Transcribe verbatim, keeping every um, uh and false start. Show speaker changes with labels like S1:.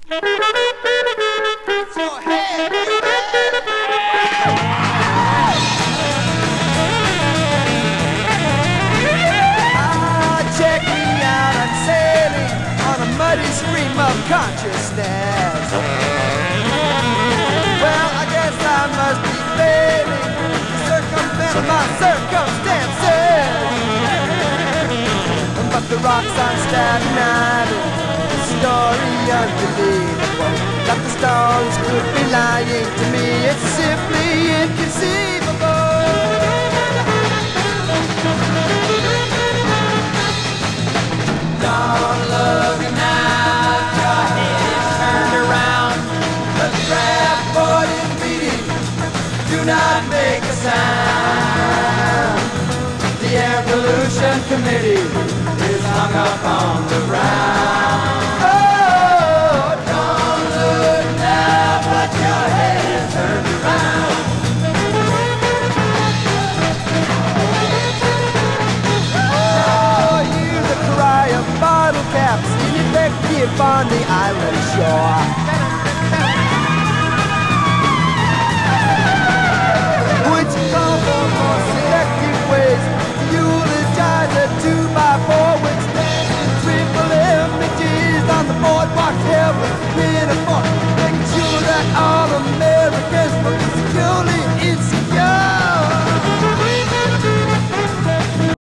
S1: Consciousness. Well, I guess I must be failing to circumvent my circumstances. But the rocks on Staten Island, the story unbelievable. That the stars could be lying to me, it's simply inconceivable. Don't look now. Do not make a sound. The Air Pollution Committee is hung up on the ground. Oh, don't look now, but your head is turned around. Oh, hear the cry of bottle caps ineffective on the island shore. Two by four with triple images on the boardwalk, heaven,